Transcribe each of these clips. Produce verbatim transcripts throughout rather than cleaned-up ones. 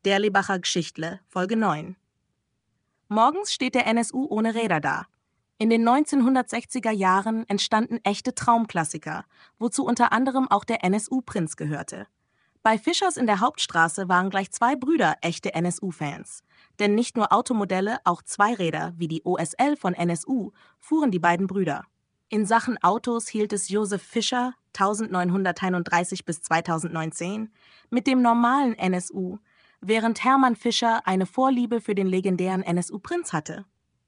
Derlibacher Geschichtle, Folge neun. Morgens steht der N S U ohne Räder da. In den neunzehnhundertsechziger Jahren entstanden echte Traumklassiker, wozu unter anderem auch der N S U-Prinz gehörte. Bei Fischers in der Hauptstraße waren gleich zwei Brüder echte N S U-Fans. Denn nicht nur Automodelle, auch Zweiräder wie die O S L von N S U fuhren die beiden Brüder. In Sachen Autos hielt es Josef Fischer neunzehnhunderteinunddreißig bis zweitausendneunzehn mit dem normalen N S U, während Hermann Fischer eine Vorliebe für den legendären N S U-Prinz hatte.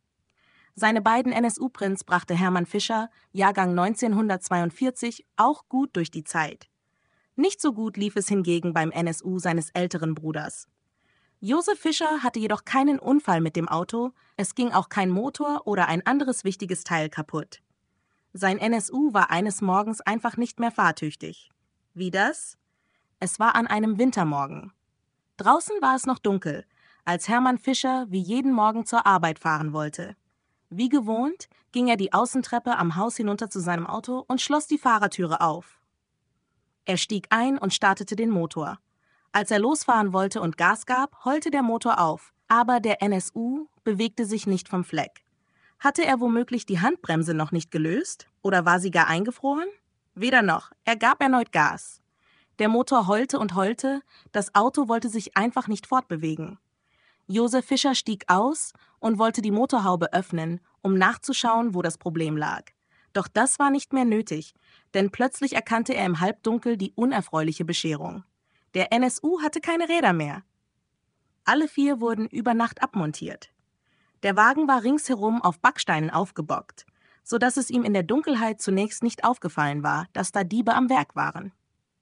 Seine beiden N S U-Prinz brachte Hermann Fischer, Jahrgang neunzehnhundertzweiundvierzig, auch gut durch die Zeit. Nicht so gut lief es hingegen beim N S U seines älteren Bruders. Josef Fischer hatte jedoch keinen Unfall mit dem Auto, es ging auch kein Motor oder ein anderes wichtiges Teil kaputt. Sein N S U war eines Morgens einfach nicht mehr fahrtüchtig. Wie das? Es war an einem Wintermorgen. Draußen war es noch dunkel, als Hermann Fischer wie jeden Morgen zur Arbeit fahren wollte. Wie gewohnt ging er die Außentreppe am Haus hinunter zu seinem Auto und schloss die Fahrertüre auf. Er stieg ein und startete den Motor. Als er losfahren wollte und Gas gab, heulte der Motor auf, aber der N S U bewegte sich nicht vom Fleck. Hatte er womöglich die Handbremse noch nicht gelöst? Oder war sie gar eingefroren? Weder noch, er gab erneut Gas. Der Motor heulte und heulte, das Auto wollte sich einfach nicht fortbewegen. Josef Fischer stieg aus und wollte die Motorhaube öffnen, um nachzuschauen, wo das Problem lag. Doch das war nicht mehr nötig, denn plötzlich erkannte er im Halbdunkel die unerfreuliche Bescherung. Der N S U hatte keine Räder mehr. Alle vier wurden über Nacht abmontiert. Der Wagen war ringsherum auf Backsteinen aufgebockt, sodass es ihm in der Dunkelheit zunächst nicht aufgefallen war, dass da Diebe am Werk waren.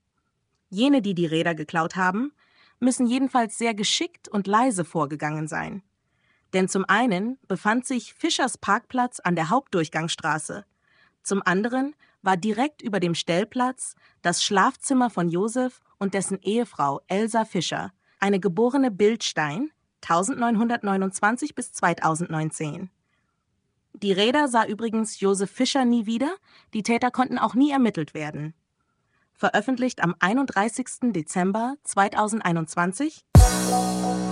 Jene, die die Räder geklaut haben, müssen jedenfalls sehr geschickt und leise vorgegangen sein. Denn zum einen befand sich Fischers Parkplatz an der Hauptdurchgangsstraße, zum anderen war direkt über dem Stellplatz das Schlafzimmer von Josef und dessen Ehefrau Elsa Fischer, eine geborene Bildstein, neunzehnhundertneunundzwanzig bis zweitausendneunzehn. Die Räder sah übrigens Josef Fischer nie wieder, die Täter konnten auch nie ermittelt werden. Veröffentlicht am einunddreißigsten Dezember zweitausendeinundzwanzig.